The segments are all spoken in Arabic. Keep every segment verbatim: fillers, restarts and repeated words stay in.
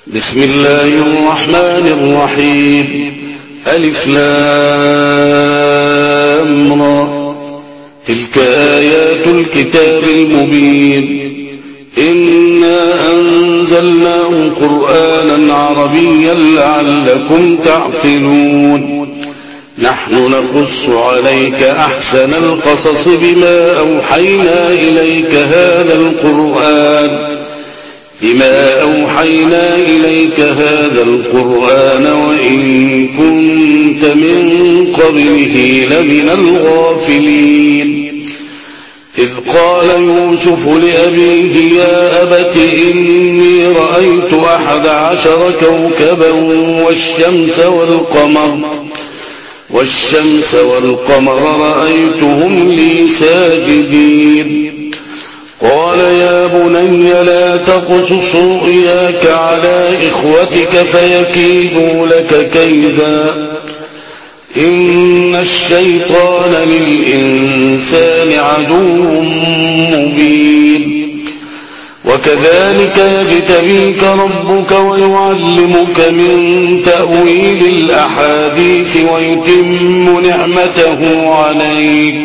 بسم الله الرحمن الرحيم. ألف لام را. تلك آيات الكتاب المبين. إنا أنزلناه قرآنا عربيا لعلكم تعقلون. نحن نقص عليك أحسن القصص بما أوحينا إليك هذا القرآن بما أوحينا إليك هذا القرآن وإن كنت من قبله لمن الغافلين. إذ قال يوسف لأبيه يا أبت إني رأيت أحد عشر كوكبا والشمس والقمر والشمس والقمر رأيتهم لي ساجدين. قال يا بني لا تقصص رؤياك على إخوتك فيكيدوا لك كيدا إن الشيطان للإنسان عدو مبين. وكذلك يجتبيك ربك ويعلمك من تأويل الأحاديث ويتم نعمته عليك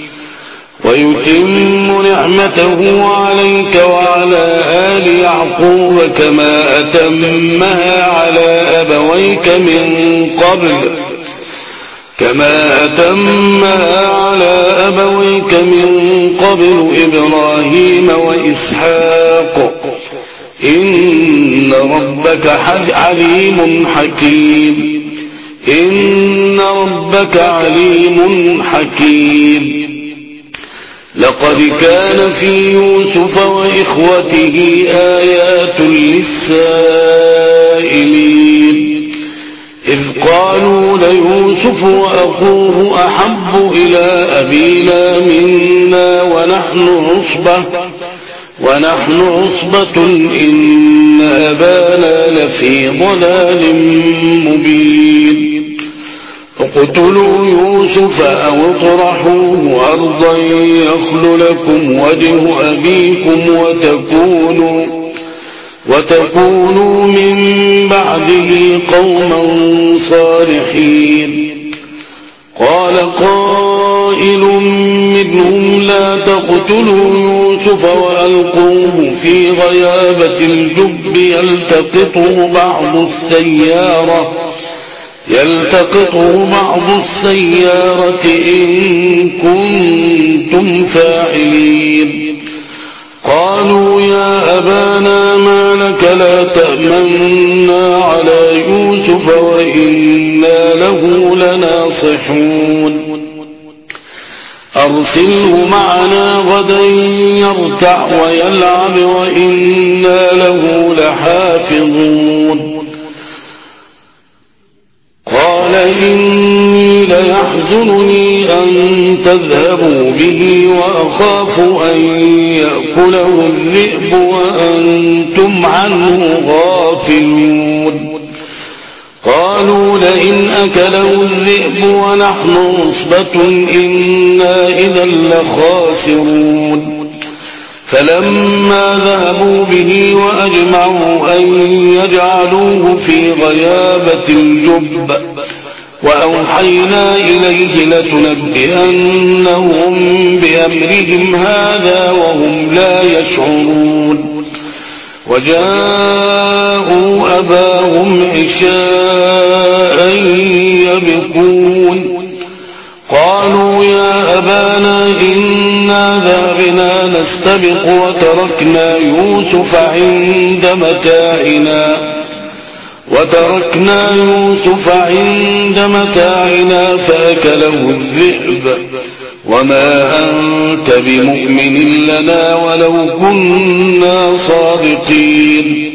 ويتم نعمته عليك وعلى آل يعقوب كما أتمها على أبويك من قبل كما أتمها على أبويك من قبل إبراهيم وإسحاق إن ربك عليم حكيم إن ربك عليم حكيم. لقد كان في يوسف وإخوته آيات للسائلين إذ قالوا ليوسف وأخوه أحب إلى أبينا منا ونحن عصبة ونحن عصبة إن أبانا لفي ضلال مبين. اقتلوا يوسف أو اطرحوه أرضا يخل لكم وجه أبيكم وتكونوا وتكونوا من بعده قوما صالحين. قال قائل منهم لا تقتلوا يوسف وألقوه في غيابة الجب يلتقطه بعض السيارة يلتقطه بعض السيارة إن كنتم فاعلين. قالوا يا أبانا ما لك لا تأمنا على يوسف وإنا له لناصحون. أرسله معنا غدا يرتع ويلعب وإنا له لحافظون. قال إني ليحزنني أن تذهبوا به وأخاف أن يأكله الذئب وأنتم عنه غافلون. قالوا لئن أكله الذئب ونحن عصبة إنا إذا لخاسرون. فلما ذهبوا به وأجمعوا أن يجعلوه في غيابة الجب وأوحينا إليه لتنبئنهم بأمرهم هذا وهم لا يشعرون. وجاءوا أباهم عشاء يبكون. قالوا يا أبانا إنا ذهبنا نستبق وتركنا يوسف عند متاعنا وتركنا يوسف عند متاعنا فأكله الذئب وما أنت بمؤمن لنا ولو كنا صادقين.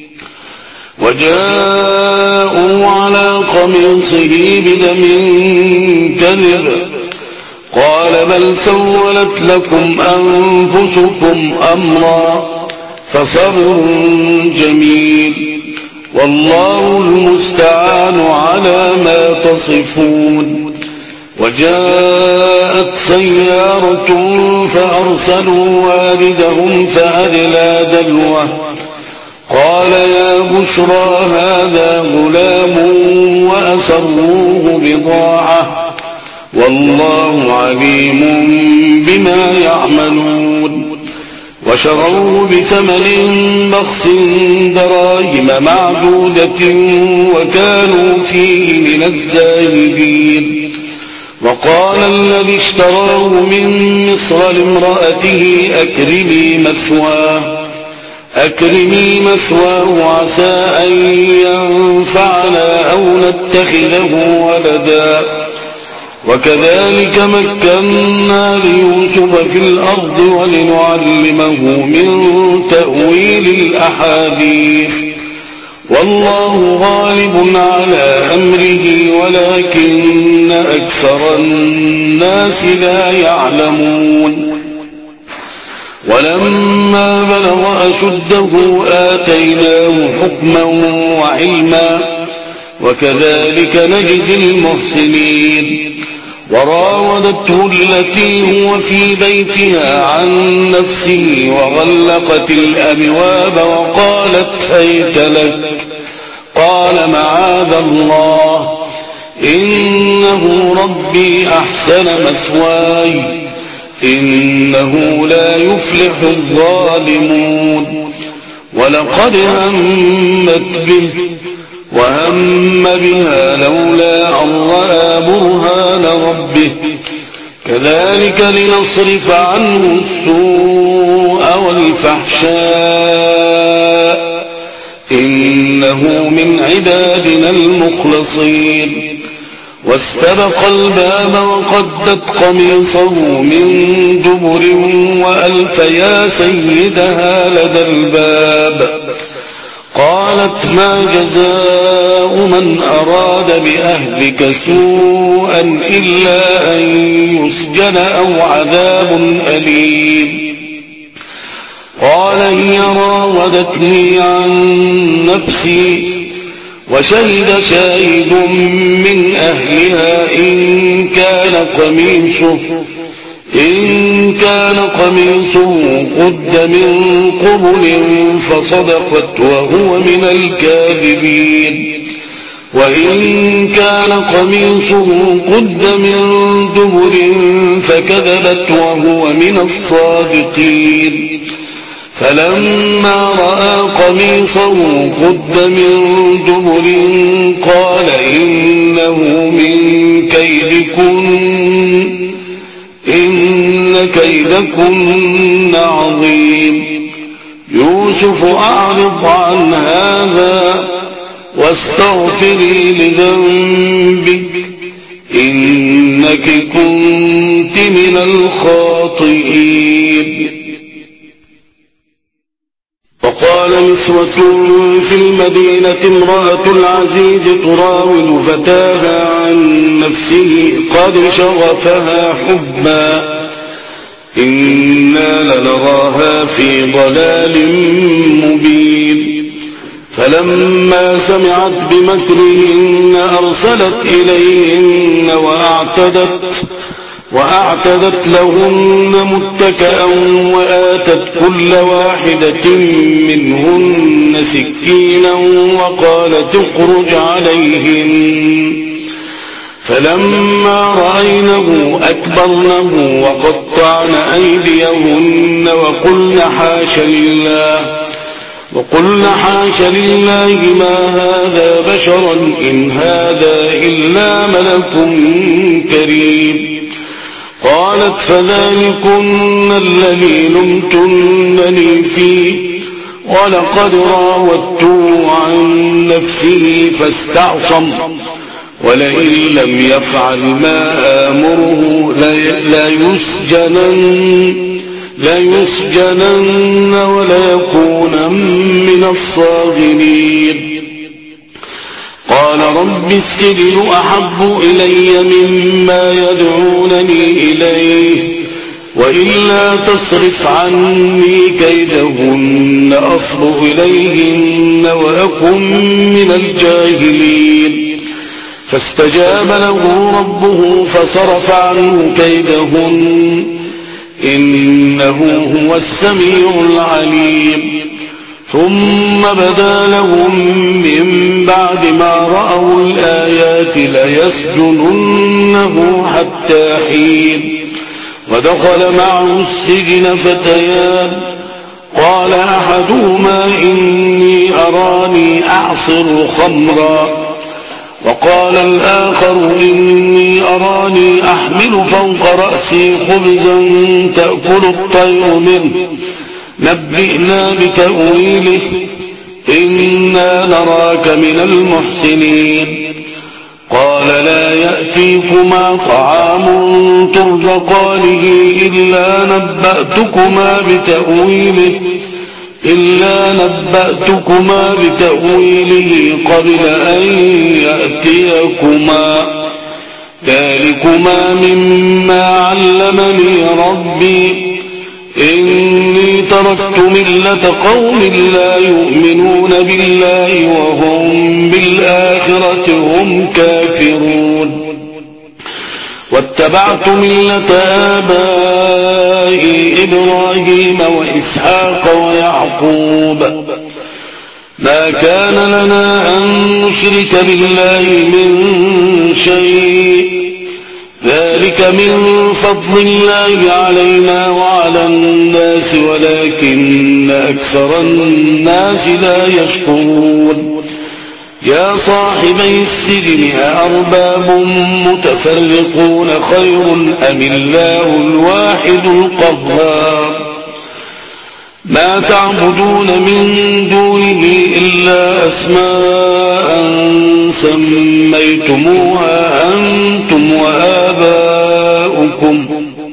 وجاءوا على قميصه بدم كذب قال بل سولت لكم أنفسكم أمرا فصبر جميل والله المستعان على ما تصفون. وجاءت سيارة فأرسلوا واردهم فأدلى دلوه قال يا بشرى هذا غلام وأسروه بضاعة والله عليم بما يعملون وشروه بثمن بخس دراهم معدودة وكانوا فيه من الزاهدين وقال الذي اشتراه من مصر لامرأته أكرمي مثواه أكرمي مثواه عسى أن ينفعنا أو نتخذه ولدا وكذلك مكنا ليوسف في الأرض ولنعلمه من تأويل الأحاديث والله غالب على أمره ولكن أكثر الناس لا يعلمون ولما بلغ أشده آتيناه حكما وعلما وكذلك نجزي المحسنين وراودته التي هو في بيتها عن نفسه وغلقت الأبواب وقالت هيت لك قال معاذ الله إنه ربي أحسن مثواي إنه لا يفلح الظالمون ولقد همت به وهم بها لولا أن رأى برهان ربه كذلك لنصرف عنه السوء والفحشاء إنه من عبادنا المخلصين واستبق الباب وقدت قميصه من دبر وألف يا سيدها لدى الباب قالت ما جزاء من أراد بأهلك سوءا إلا أن يسجن أو عذاب أليم قال هي راودتني عن نفسي وشهد شاهد من أهلها إن كان قميصه إن كان قميصه قد من قبل فصدقت وهو من الكاذبين وإن كان قميصه قد من دبر فكذبت وهو من الصادقين فلما رأى قميصه قد من دبر قال إنه من كيدكن إن كيدكن عظيم يوسف أعرض عن هذا واستغفري لذنبك إنك كنت من الخاطئين وقال نسوة في المدينة امرأة العزيز تراود فتاها عن نفسه قد شغفها حبا إنا لنراها في ضلال مبين فلما سمعت بمكرهن أرسلت إليهن وأعتدت وأعتدت لهن متكئا وآتت كل واحدة منهن سكينا وقالت اخرج عليهن فلما رأينه أكبرنه وقطعن أيديهن وقلن حاش لله وقلن حاش لله ما هذا بشرا إن هذا إلا ملك كريم قالت فذلكن الذي لمتنني فيه ولقد راودته عن نفسه فاستعصم ولئن لم يفعل ما آمره لا يسجنن لا يسجنن ولا يكون من الصاغرين قال رب السجن أحب إلي مما يدعونني إليه وإلا تصرف عني كيدهن أصب إليهن وأكن من الجاهلين فاستجاب له ربه فصرف عنه كيدهن إنه هو السميع العليم ثم بدا لهم من بعد ما رأوا الآيات ليسجننه حتى حين ودخل معه السجن فتيان قال أحدهما إني أراني أعصر خمرا وقال الآخر إني أراني أحمل فوق رأسي خبزا تأكل الطير منه نبئنا بتأويله إنا نراك من المحسنين قال لا يأتيكما طعام ترزقانه إلا نبأتكما بتأويله إلا نبأتكما بتأويله قبل أن يأتيكما ذلكما مما علمني ربي إني تركت ملة قوم لا يؤمنون بالله وهم بالآخرة هم كافرون واتبعت ملة آبائي إبراهيم وإسحاق ويعقوب ما كان لنا أن نشرك بالله من شيء ذلك من فضل الله علينا وعلى الناس ولكن أكثر الناس لا يشكرون يا صاحبي السجن أأرباب متفرقون خير أم الله الواحد القهار ما تعبدون من دونه إلا أسماء سميتموها أنتم وآباؤكم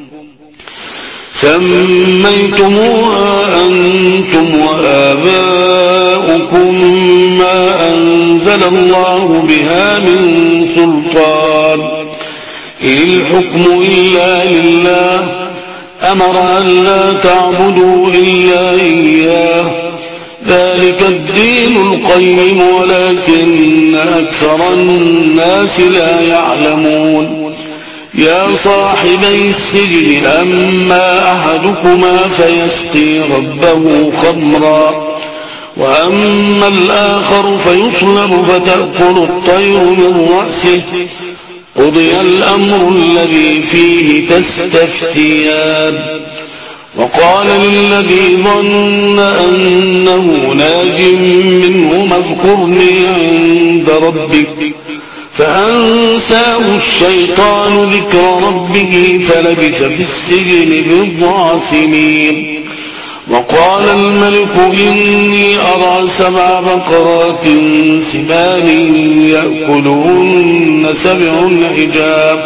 سميتموها أنتم وآباؤكم ما أنزل الله بها من سلطان إن الحكم إلا لله أمر أن لا تعبدوا إلا إياه ذلك الدين القيم ولكن أكثر الناس لا يعلمون يا صاحبي السجن أما أحدكما فيسقي ربه خمرا وأما الآخر فيصلب فتأكل الطير من رأسه قضي الأمر الذي فيه تستفتيان وقال للذي ظن أنه ناج منه اذكرني عند ربك فأنساه الشيطان ذكر ربه فلبث في السجن بضع سنين وقال الملك إني أرى سبع بقرات سمان يأكلهن سبع عجاف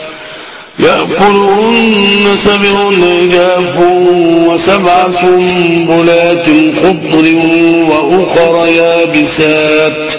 يأكلهن سبع عجاف وسبع سنبلات خضر وأخر يابسات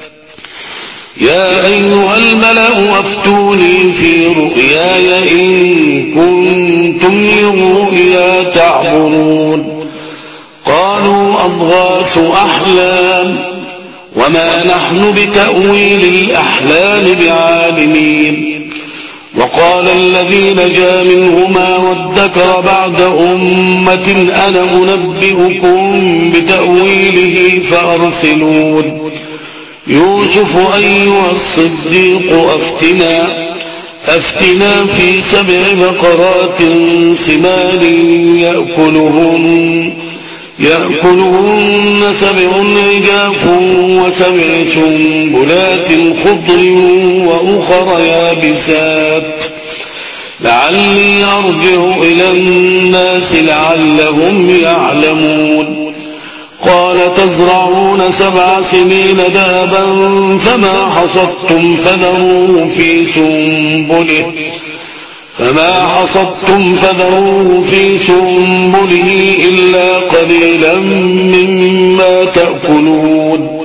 يا أيها الملأ أفتوني في رؤياي إن كنتم للرؤيا تعبرون قالوا أضغاث أحلام وما نحن بتأويل الأحلام بعالمين وقال الذي نجا منهما وادكر بعد أمة أنا أنبئكم بتأويله فأرسلون يوسف أيها الصديق أفتنا أفتنا في سبع بقرات سمان يأكلهن يأكلهن سبع عجاف وسبع سنبلات خضر وأخر يابسات لعلي أرجع إلى الناس لعلهم يعلمون قال تزرعون سبع سنين دابا فما حصدتم فذروه في سنبله فما حصدتم فذروه في سنبله إلا قليلا مما تأكلون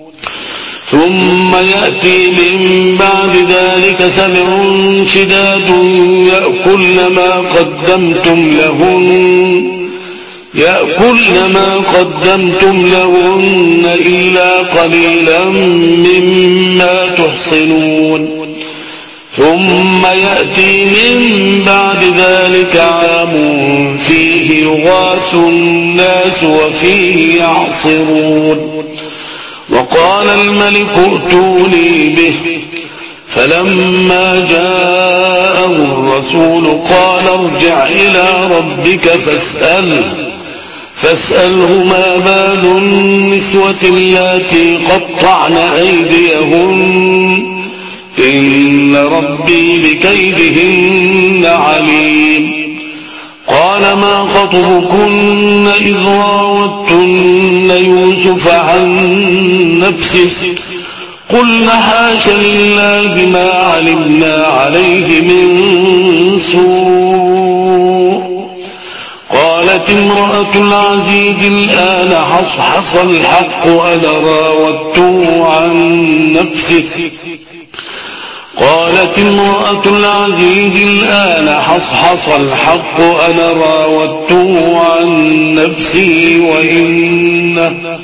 ثم يأتي من بعد ذلك سبع شداد يأكلن ما قدمتم لهن يأكلن ما قدمتم لهن إلا قليلا مما تحصنون ثم يأتي من بعد ذلك عام فيه يغاث الناس وفيه يعصرون. وقال الملك ائتوني به، فلما جاءه الرسول قال ارجع إلى ربك فاسأله فاسأله ما بال النسوة اللاتي قطعن أيديهن إن ربي بكيدهن عليم. قال ما خطبكن إذ راوتن يوسف عن نفسه قلن حاش لله ما علمنا عليه من سوء. قالت امرأة العزيز الآن حصحص الحق أنا راودته عن نفسه قالت امرأة العزيز الآن حصحص الحق أنا راودته عن نفسي وإنه,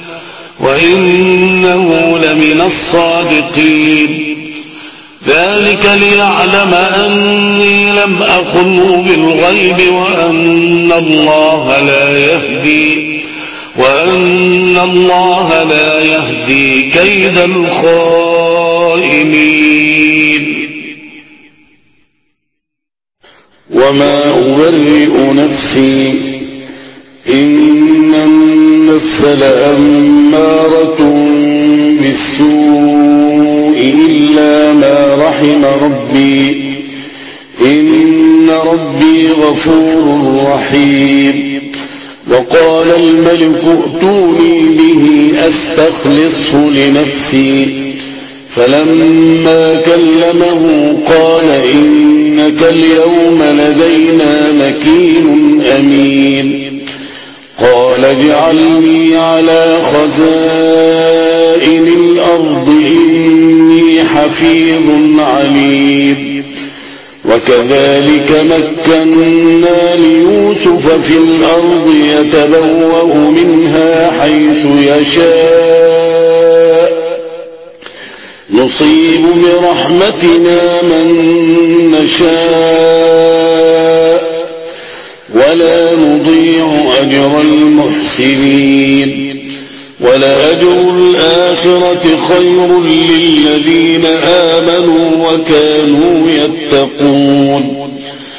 وإنه لمن الصادقين. ذلك ليعلم أني لم أخنه بالغيب وأن الله لا يهدي وأن الله لا يهدي كيد الخائنين. وما أبرئ نفسي إن النفس لأمارة بالسوء إلا ما رحم ربي إن ربي غفور رحيم. وقال الملك ائتوني به أستخلصه لنفسي فلما كلمه قال إنك اليوم لدينا مكين أمين. قال اجعلني على خزائن الأرض إني حفيظ عليم. وكذلك مكنا ليوسف في الأرض يتبوأ منها حيث يشاء نصيب برحمتنا من نشاء ولا نضيع أجر المحسنين. ولأجر الآخرة خير للذين آمنوا وكانوا يتقون.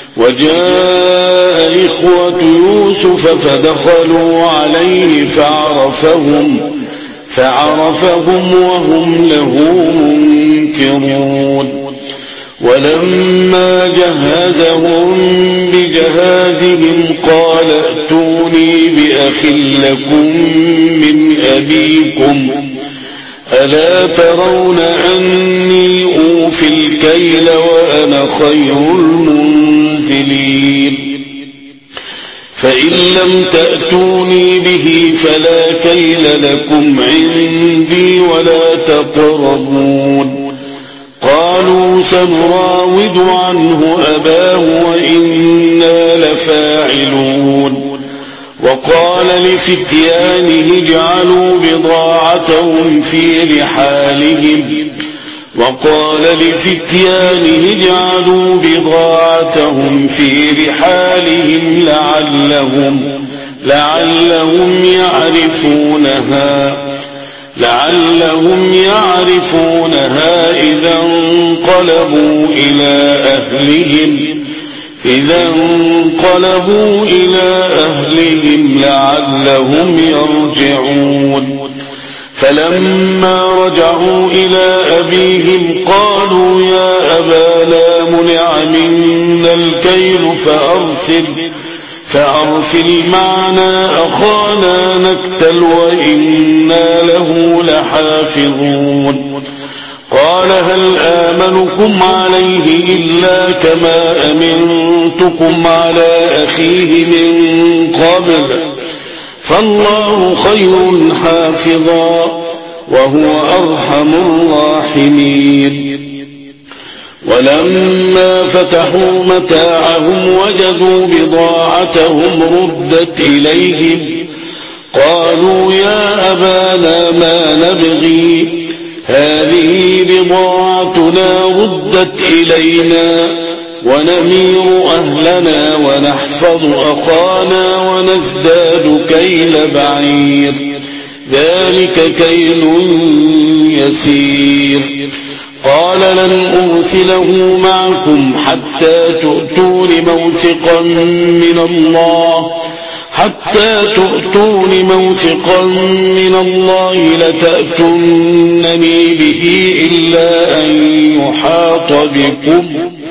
وجاء إخوة يوسف فدخلوا عليه فعرفهم فعرفهم وهم له منكرون. ولما جهزهم بجهازهم قال ائتوني بأخ لكم من أبيكم ألا ترون أني أوفي الكيل وأنا خير المنزلين. فإن لم تأتوني به فلا كيل لكم عندي ولا تقربون. قالوا سنراود عنه أباه وإنا لفاعلون. وقال لفتيانه اجعلوا بضاعتهم في رحالهم وقال لفتيانه اجعلوا بضاعتهم في رحالهم لعلهم لعلهم يعرفونها لعلهم يعرفونها إذا انقلبوا إلى أهلهم إذا انقلبوا إلى أهلهم لعلهم يرجعون. فلما رجعوا إلى أبيهم قالوا يا أبانا منع منا الكيل فأرسل فأرسل معنا أخانا نكتل وإنا له لحافظون. قال هل آمنكم عليه إلا كما أمنتكم على أخيه من قبل فالله خير حافظا وهو أرحم الراحمين. ولما فتحوا متاعهم وجدوا بضاعتهم ردت إليهم قالوا يا أبانا ما نبغي هذه بضاعتنا ردت إلينا ونمير أهلنا ونحفظ أخانا ونزداد كيل بعير ذلك كيل يسير قال لن أرسله معكم حتى تؤتون موثقا من الله حتى تؤتون موثقا من الله لتأتونني به إلا أن يحاط بكم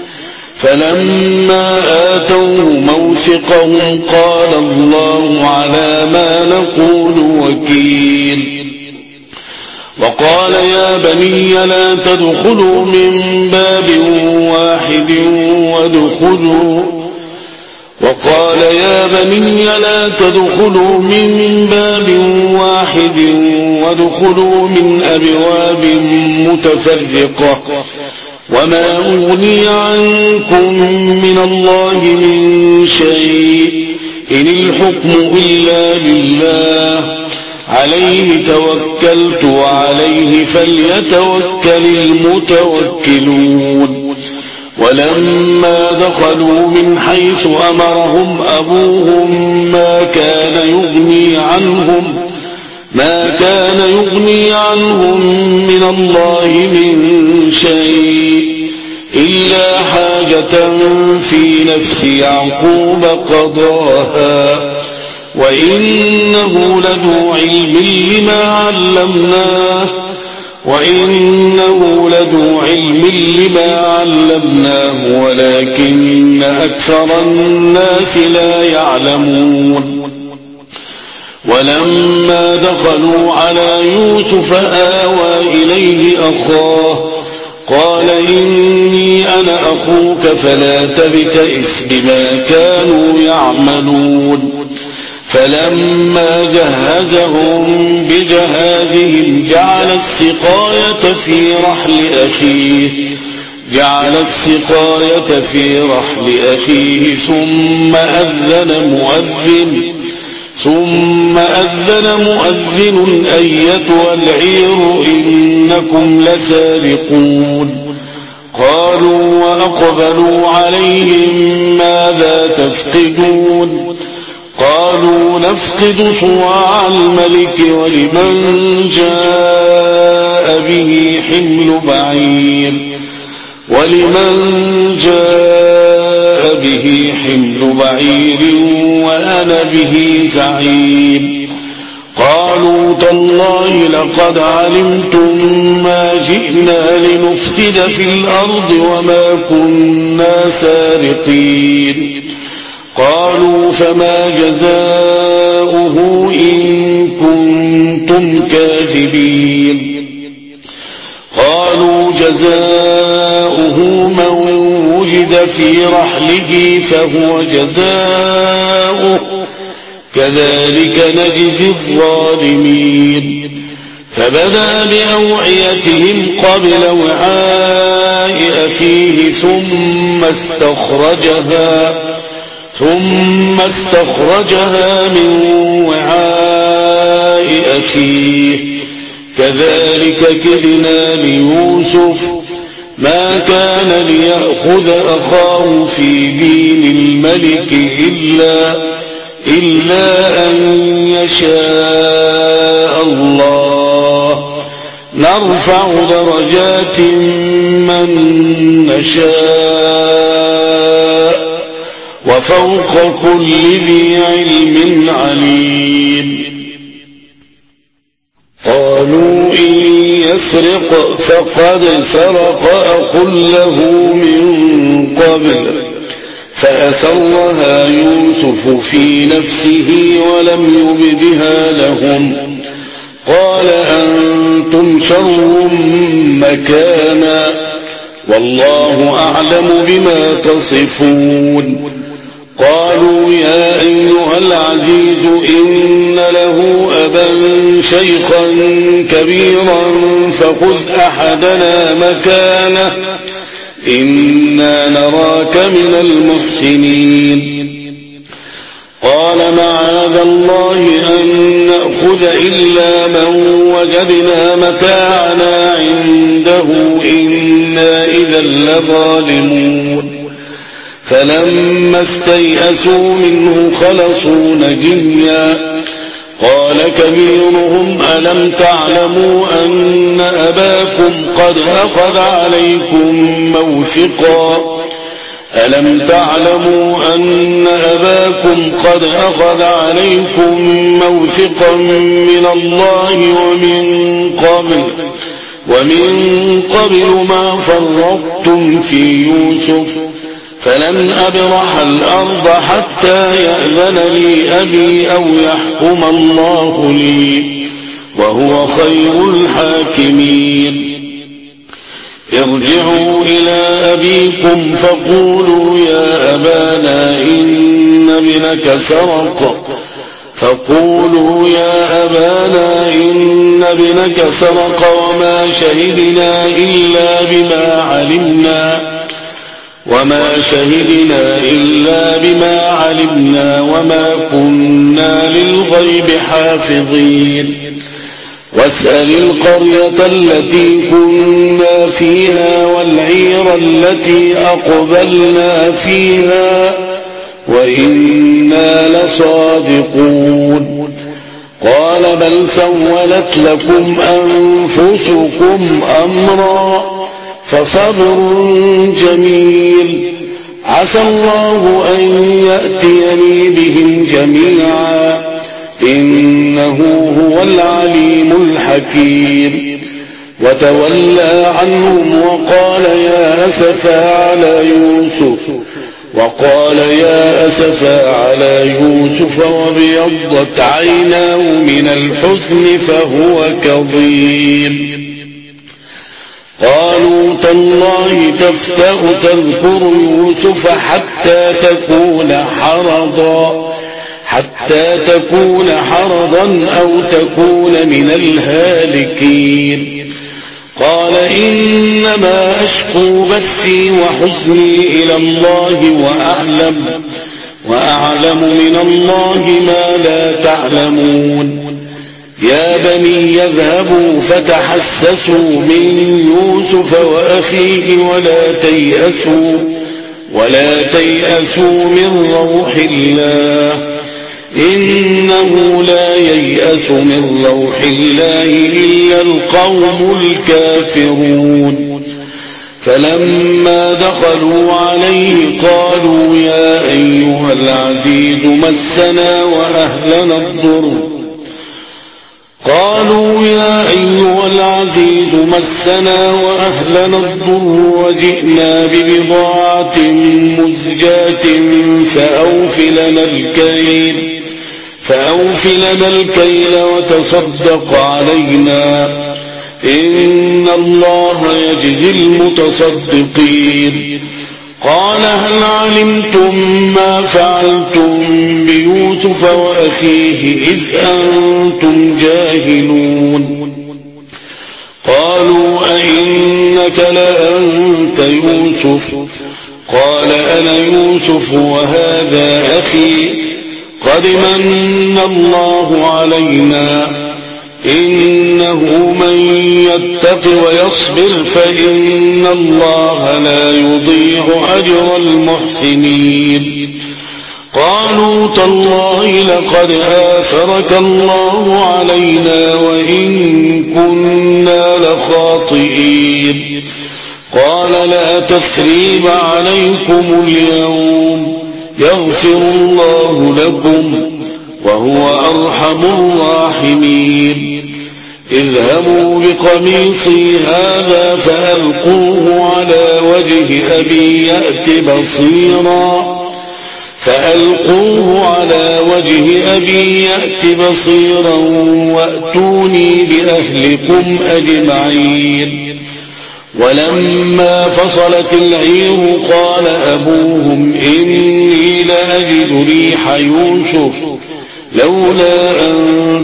فلما آتوه موثقهم قال الله على ما نقول وكيل وقال يا بني لا تدخلوا من باب واحد وادخلوا وقال يا بني لا تدخلوا من باب واحد وادخلوا من أبواب متفرقة وما أغني عنكم من الله من شيء إن الحكم إلا لله عليه توكلت وعليه فليتوكل المتوكلون ولما دخلوا من حيث أمرهم أبوهم ما كان يغني عنهم ما كان يغني عنهم من الله من شيء إلا حاجة في نفس يعقوب قضاها وإنه لذو علم لما علمناه وإنه لذو علم لما علمناه ولكن أكثر الناس لا يعلمون ولما دخلوا على يوسف آوى إليه أخاه قال إني أنا أخوك فلا تبتئس بما كانوا يعملون فلما جهزهم بجهازهم جعل السقاية في رحل أخيه جعل السقاية في رحل أخيه ثم أذن مؤذن ثم أذن مؤذن أيتها العير إنكم لسارقون قالوا وأقبلوا عليهم ماذا تفقدون قالوا نفقد صواع الملك ولمن جاء به حمل بعير ولمن جاء به حمل بعير وأنا به زعيم قالوا تالله لقد علمتم ما جئنا لنفسد في الأرض وما كنا سارقين قالوا فما جزاؤه إن كنتم كاذبين قالوا جزاؤه من وجد في رحله فهو جزاؤه كذلك نجزي الظالمين فبدأ بأوعيتهم قبل وعاء أخيه ثم استخرجها ثم استخرجها من وعاء أخيه كذلك كدنا ليوسف ما كان ليأخذ أخاه في دين الملك إلا, إلا أن يشاء الله نرفع درجات من نشاء وفوق كل ذي علم عليم قالوا إن يسرق فقد سرق أخ له من قبل فأسرها يوسف في نفسه ولم يبدها لهم قال أنتم شر مكانا والله أعلم بما تصفون قالوا يا أيها العزيز إن له أبا شيخا كبيرا فخذ أحدنا مكانه إنا نراك من المحسنين قال معاذ الله أن نأخذ إلا من وجدنا متاعنا إذا لظالمون فلما استيئسوا منه خلصوا نجيا قال كبيرهم ألم تعلموا أن أباكم قد أخذ عليكم موثقا ألم تعلموا أن أباكم قد أخذ عليكم موثقا من الله ومن قبل ومن قبل ما فرطتم في يوسف فلن أبرح الأرض حتى يأذن لي أبي أو يحكم الله لي وهو خير الحاكمين ارجعوا إلى أبيكم فقولوا يا أبانا إن ابنك سرق فقولوا يا أبانا إن ابنك سرق وما شهدنا إلا بما علمنا وما شهدنا إلا بما علمنا وما كنا للغيب حافظين واسأل القرية التي كنا فيها والعير التي أقبلنا فيها وإنا لصادقون قال بل سولت لكم أنفسكم أمرا فصبر جميل عسى الله أن يأتيني بهم جميعا إنه هو العليم الحكيم وتولى عنهم وقال يا أسفا على يوسف وقال يا أسفا على يوسف وابيضت عيناه من الحزن فهو كظيم قالوا تالله تفتأ تذكر يوسف حتى تكون حرضا حتى تكون حرضا أو تكون من الهالكين قال إنما أشكو بثي وحزني إلى الله وأعلم وأعلم من الله ما لا تعلمون يا بني يذهبوا فتحسسوا من يوسف وأخيه ولا تيأسوا ولا تيأسوا من روح الله إنه لا ييأس من روح الله إلا القوم الكافرون فلما دخلوا عليه قالوا يا أيها العزيز مسنا وأهلنا الضر قالوا يا أيها العزيز مسنا وأهلنا الضر وجئنا ببضاعة مزجاة فأوف لنا الكيل فأوف لنا الكيل وتصدق علينا إن الله يجزي المتصدقين قال هل علمتم ما فعلتم بيوسف وأخيه إذ أنتم جاهلون قالوا أئنك لأنت يوسف قال أنا يوسف وهذا أخي قد من الله علينا إنه من يتق ويصبر فإن الله لا يضيع أجر المحسنين قالوا تالله لقد آثرك الله علينا وإن كنا لخاطئين قال لا تثريب عليكم اليوم يغفر الله لكم وهو أرحم الراحمين اذهبوا بقميصي هذا فألقوه على وجه أبي يأت بصيرا فألقوه على وجه أبي يأت بصيرا وأتوني بأهلكم أجمعين ولما فصلت العير قال أبوهم إني لأجد ريح يوسف لولا أن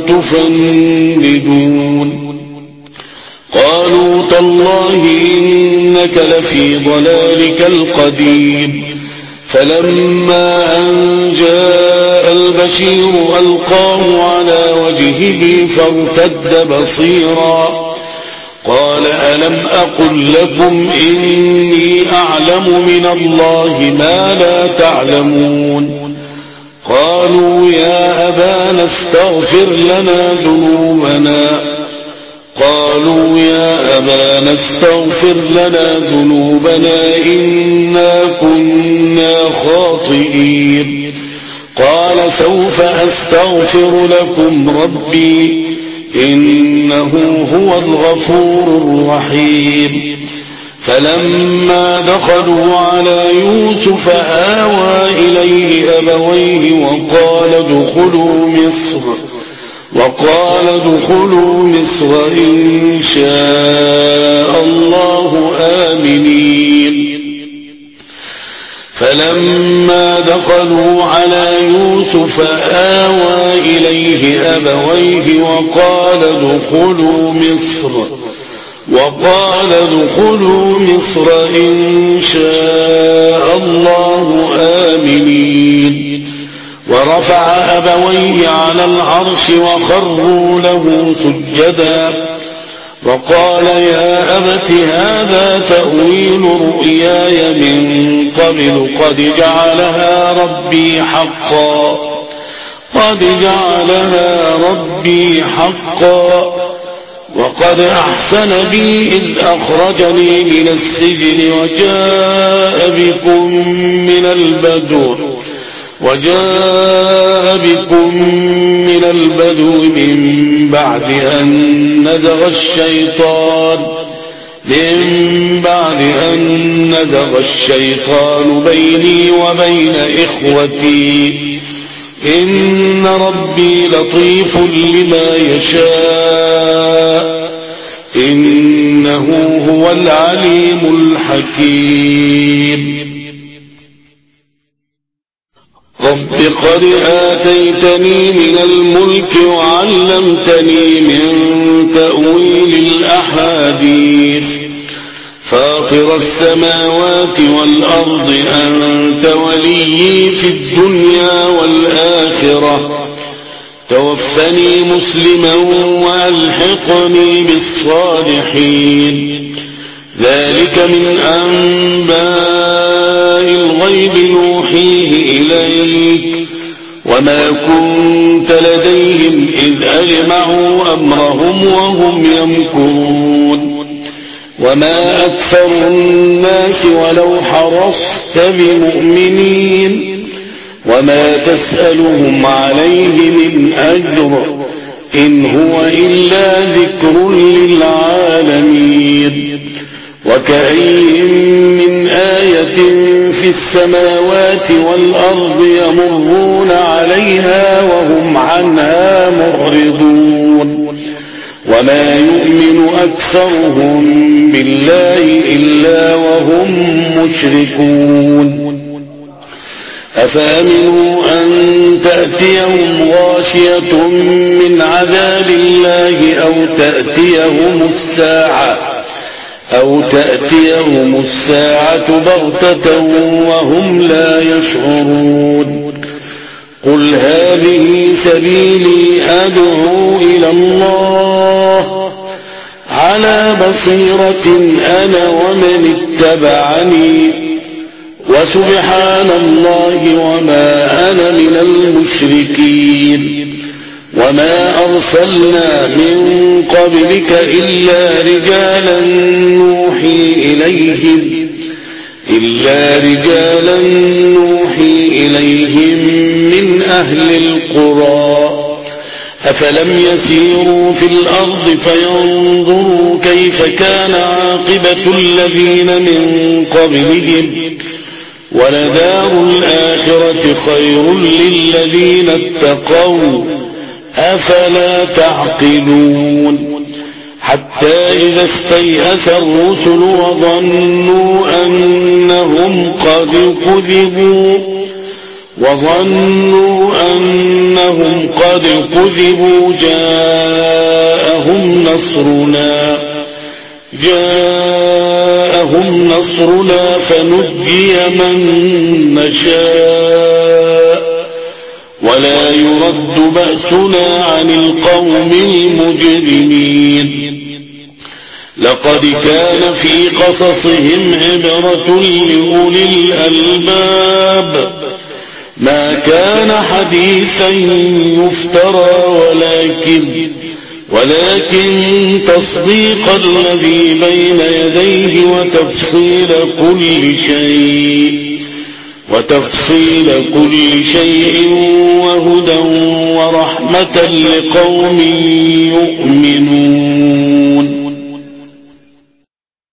تفندون قالوا تالله إنك لفي ضلالك القديم فلما أن جاء البشير ألقاه على وجهه فارتد بصيرا قال ألم أقل لكم إني أعلم من الله ما لا تعلمون قالوا يا أبانا استغفر لنا ذنوبنا قالوا يا أبانا استغفر لنا ذنوبنا إنا كنا خاطئين قال سوف أستغفر لكم ربي إنه هو الغفور الرحيم فلما دخلوا على يوسف آوى إليه أبويه وقال ادخلوا مصر وقال ادخلوا مصر إن شاء الله آمنين فلما دخلوا على يوسف آوى إليه أبويه وقال ادخلوا مصر وقال ادخلوا مصر إن شاء الله آمنين ورفع أبويه على العرش وخروا له سجدا وقال يا أبت هذا تأويل رؤياي من قبل قد جعلها ربي حقا قد جعلها ربي حقا وقد أحسن بي إذ أخرجني من السجن وجاء بكم من البدو وجاء بكم من البدو من بعد أن نزغ الشيطان من بعد أن نزغ الشيطان بيني وبين إخوتي إن ربي لطيف لما يشاء إنه هو العليم الحكيم رب قد آتيتني من الملك وعلمتني من تأويل الأحاديث فاطر السماوات والأرض أنت وليي في الدنيا والآخرة توفني مسلما وألحقني بالصالحين ذلك من أنباء الغيب نوحيه إليك وما كنت لديهم إذ أجمعوا أمرهم وهم يمكرون وما أكثر الناس ولو حرصت بمؤمنين وما تسألهم عليه من أجر إن هو إلا ذكر للعالمين وكأي من آية في السماوات والأرض يمرون عليها وهم عنها معرضون وما يؤمن أكثرهم بالله إلا وهم مشركون أفأمنوا أن تأتيهم غاشية من عذاب الله أو تأتيهم الساعة أو تأتيهم الساعة بغتة وهم لا يشعرون قل هذه سبيلي أدعو إلى الله على بصيرة أنا ومن اتبعني وسبحان الله وما أنا من المشركين وما أرسلنا من قبلك إلا رجالا نوحي إليهم إلا رجالا نوحي إليهم من أهل القرى أفلم يسيروا في الأرض فينظروا كيف كان عاقبة الذين من قبلهم ولدار الآخرة خير للذين اتقوا أفلا تعقلون حتى إذا استيأس الرسل وظنوا أنهم قد كذبوا وظنوا أنهم قد كذبوا جاءهم نصرنا جاءهم نصرنا فنجي من نشاء ولا يرد بأسنا عن القوم المجرمين لقد كان في قصصهم عبرة لأولي الألباب ما كان حديثا يفترى ولكن ولكن تصديق الذي بين يديه وتفصيل كل شيء وتفصيل كل شيء وهدى ورحمة لقوم